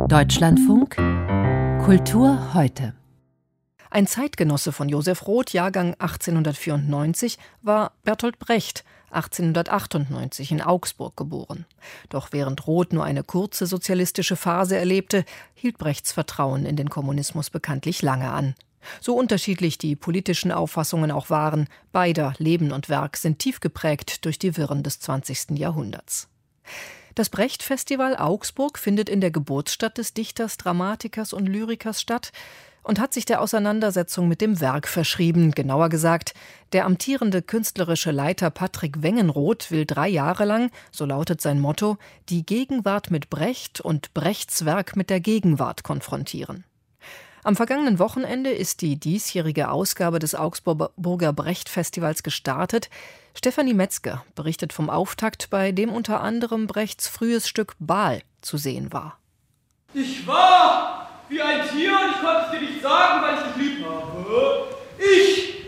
Deutschlandfunk Kultur heute. Ein Zeitgenosse von Josef Roth, Jahrgang 1894, war Bertolt Brecht, 1898 in Augsburg geboren. Doch während Roth nur eine kurze sozialistische Phase erlebte, hielt Brechts Vertrauen in den Kommunismus bekanntlich lange an. So unterschiedlich die politischen Auffassungen auch waren, beider Leben und Werk sind tief geprägt durch die Wirren des 20. Jahrhunderts. Das Brecht-Festival Augsburg findet in der Geburtsstadt des Dichters, Dramatikers und Lyrikers statt und hat sich der Auseinandersetzung mit dem Werk verschrieben. Genauer gesagt, der amtierende künstlerische Leiter Patrick Wengenroth will 3 Jahre lang, so lautet sein Motto, die Gegenwart mit Brecht und Brechts Werk mit der Gegenwart konfrontieren. Am vergangenen Wochenende ist die diesjährige Ausgabe des Augsburger Brecht-Festivals gestartet. Stefanie Metzger berichtet vom Auftakt, bei dem unter anderem Brechts frühes Stück Baal zu sehen war. Ich war wie ein Tier und ich konnte es dir nicht sagen, weil ich dich lieb habe. Ich,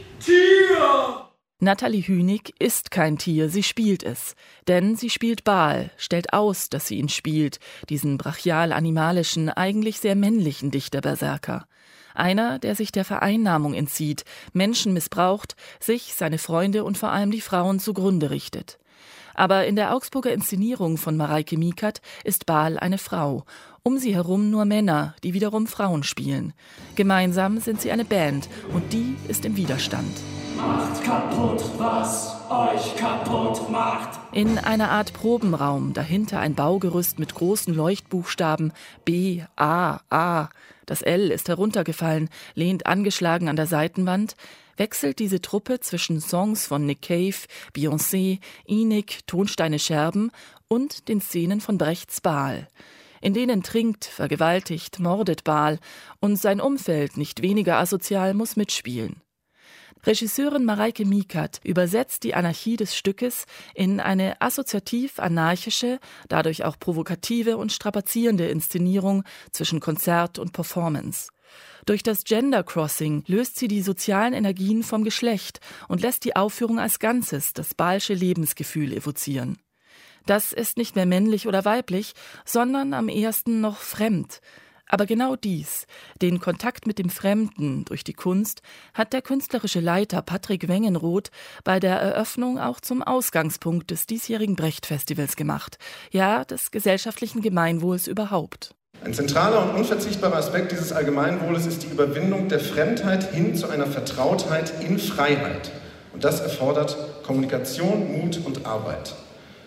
Tier! Nathalie Hünig ist kein Tier, sie spielt es. Denn sie spielt Baal, stellt aus, dass sie ihn spielt, diesen brachial-animalischen, eigentlich sehr männlichen Dichter-Berserker. Einer, der sich der Vereinnahmung entzieht, Menschen missbraucht, sich, seine Freunde und vor allem die Frauen zugrunde richtet. Aber in der Augsburger Inszenierung von Mareike Miekert ist Baal eine Frau. Um sie herum nur Männer, die wiederum Frauen spielen. Gemeinsam sind sie eine Band und die ist im Widerstand. Macht kaputt, was euch kaputt macht. In einer Art Probenraum, dahinter ein Baugerüst mit großen Leuchtbuchstaben B, A, A. Das L ist heruntergefallen, lehnt angeschlagen an der Seitenwand, wechselt diese Truppe zwischen Songs von Nick Cave, Beyoncé, Inik, Tonsteine Scherben und den Szenen von Brechts Baal. In denen trinkt, vergewaltigt, mordet Baal und sein Umfeld, nicht weniger asozial, muss mitspielen. Regisseurin Mareike Miekert übersetzt die Anarchie des Stückes in eine assoziativ-anarchische, dadurch auch provokative und strapazierende Inszenierung zwischen Konzert und Performance. Durch das Gender Crossing löst sie die sozialen Energien vom Geschlecht und lässt die Aufführung als Ganzes das Baalsche Lebensgefühl evozieren. Das ist nicht mehr männlich oder weiblich, sondern am ehesten noch fremd. Aber genau dies, den Kontakt mit dem Fremden durch die Kunst, hat der künstlerische Leiter Patrick Wengenroth bei der Eröffnung auch zum Ausgangspunkt des diesjährigen Brecht-Festivals gemacht, ja, des gesellschaftlichen Gemeinwohls überhaupt. Ein zentraler und unverzichtbarer Aspekt dieses Allgemeinwohles ist die Überwindung der Fremdheit hin zu einer Vertrautheit in Freiheit. Und das erfordert Kommunikation, Mut und Arbeit.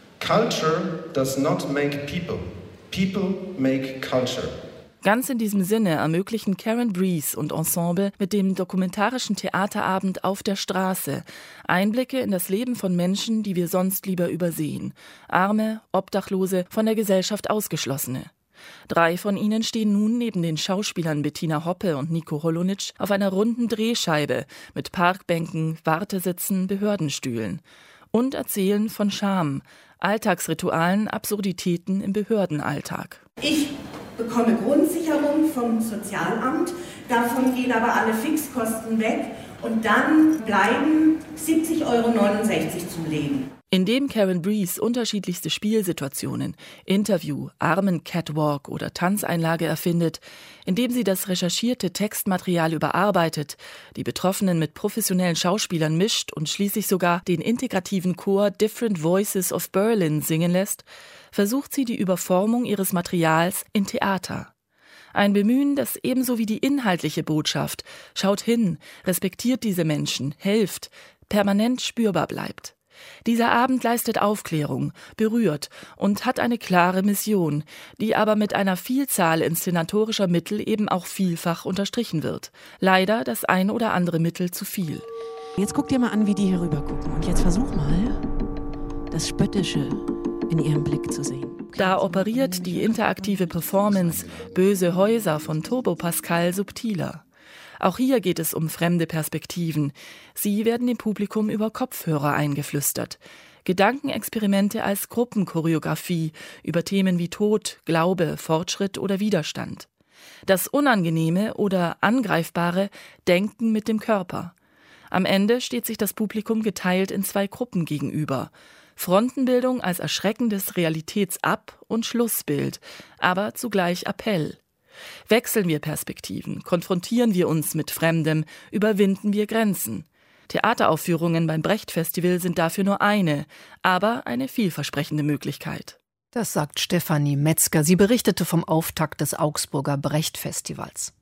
Culture does not make people. People make culture. Ganz in diesem Sinne ermöglichen Karen Breeze und Ensemble mit dem dokumentarischen Theaterabend Auf der Straße Einblicke in das Leben von Menschen, die wir sonst lieber übersehen. Arme, Obdachlose, von der Gesellschaft Ausgeschlossene. 3 von ihnen stehen nun neben den Schauspielern Bettina Hoppe und Nico Holonitsch auf einer runden Drehscheibe mit Parkbänken, Wartesitzen, Behördenstühlen und erzählen von Scham, Alltagsritualen, Absurditäten im Behördenalltag. Ich bekomme Grundsicherung vom Sozialamt, davon gehen aber alle Fixkosten weg und dann bleiben 70,69 € zum Leben. Indem Karen Breeze unterschiedlichste Spielsituationen, Interview, Armen-Catwalk oder Tanzeinlage erfindet, indem sie das recherchierte Textmaterial überarbeitet, die Betroffenen mit professionellen Schauspielern mischt und schließlich sogar den integrativen Chor Different Voices of Berlin singen lässt, versucht sie die Überformung ihres Materials in Theater. Ein Bemühen, das ebenso wie die inhaltliche Botschaft, schaut hin, respektiert diese Menschen, hilft, permanent spürbar bleibt. Dieser Abend leistet Aufklärung, berührt und hat eine klare Mission, die aber mit einer Vielzahl inszenatorischer Mittel eben auch vielfach unterstrichen wird. Leider das ein oder andere Mittel zu viel. Jetzt guck dir mal an, wie die hier rüber gucken. Und jetzt versuch mal, das Spöttische in ihrem Blick zu sehen. Da operiert die interaktive Performance Böse Häuser von Turbo Pascal subtiler. Auch hier geht es um fremde Perspektiven. Sie werden dem Publikum über Kopfhörer eingeflüstert. Gedankenexperimente als Gruppenchoreografie über Themen wie Tod, Glaube, Fortschritt oder Widerstand. Das Unangenehme oder Angreifbare Denken mit dem Körper. Am Ende steht sich das Publikum geteilt in 2 Gruppen gegenüber. Frontenbildung als erschreckendes Realitätsab- und Schlussbild, aber zugleich Appell. Wechseln wir Perspektiven, konfrontieren wir uns mit Fremdem, überwinden wir Grenzen. Theateraufführungen beim Brecht-Festival sind dafür nur eine, aber eine vielversprechende Möglichkeit. Das sagt Stefanie Metzger. Sie berichtete vom Auftakt des Augsburger Brecht-Festivals.